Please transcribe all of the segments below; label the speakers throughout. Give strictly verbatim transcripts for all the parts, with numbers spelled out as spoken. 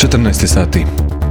Speaker 1: četrnaest sati.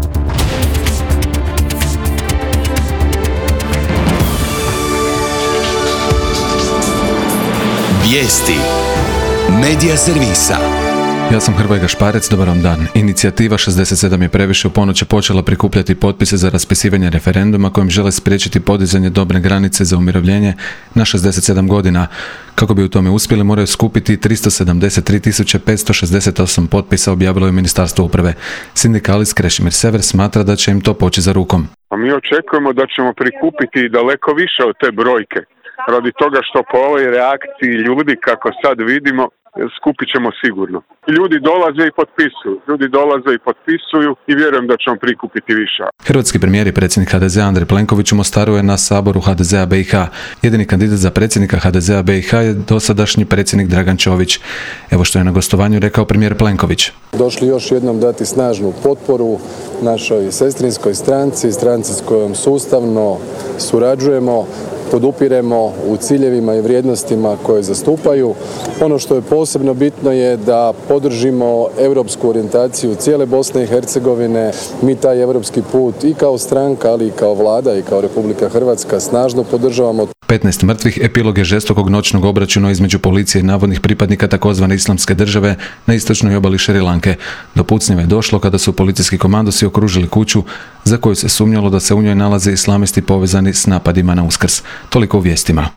Speaker 2: Vijesti Medija servisa.
Speaker 1: Ja sam Hrvoje Gašparec, dobar vam dan. Inicijativa šezdeset sedam je previše u ponoć je počela prikupljati potpise za raspisivanje referenduma kojim žele spriječiti podizanje dobne granice za umirovljenje na šezdeset sedam godina. Kako bi u tome uspjeli, moraju skupiti tristo sedamdeset tri tisuće petsto šezdeset osam potpisa, objavilo je Ministarstvo uprave. Sindikalist Krešimir Sever smatra da će im to poći za rukom.
Speaker 3: A mi očekujemo da ćemo prikupiti daleko više od te brojke. Radi toga što po ovoj reakciji ljudi, kako sad vidimo, skupit ćemo sigurno. Ljudi dolaze i potpisuju. Ljudi dolaze i potpisuju i vjerujem da ćemo prikupiti više.
Speaker 1: Hrvatski premijer i predsjednik ha de zea Andrej Plenković u Mostaru je na saboru ha de zea be i ha. Jedini kandidat za predsjednika ha de zea be i ha je dosadašnji predsjednik Dragan Čović. Evo što je na gostovanju rekao premijer Plenković.
Speaker 4: Došli još jednom dati snažnu potporu našoj sestrinskoj stranci, stranci s kojom sustavno surađujemo, podupiremo u ciljevima i vrijednostima koje zastupaju. Ono što je posebno bitno je da podržimo europsku orijentaciju cijele Bosne i Hercegovine. Mi taj europski put i kao stranka, ali i kao vlada i kao Republika Hrvatska snažno podržavamo.
Speaker 1: petnaest mrtvih epilog je žestokog noćnog obračuna između policije i navodnih pripadnika takozvane islamske države na istočnoj obali Šri Lanke. Do pucnjeva je došlo kada su policijski komandosi okružili kuću za koju se sumnjalo da se u njoj nalaze islamisti povezani s napadima na Uskrs. Toliko u vijestima.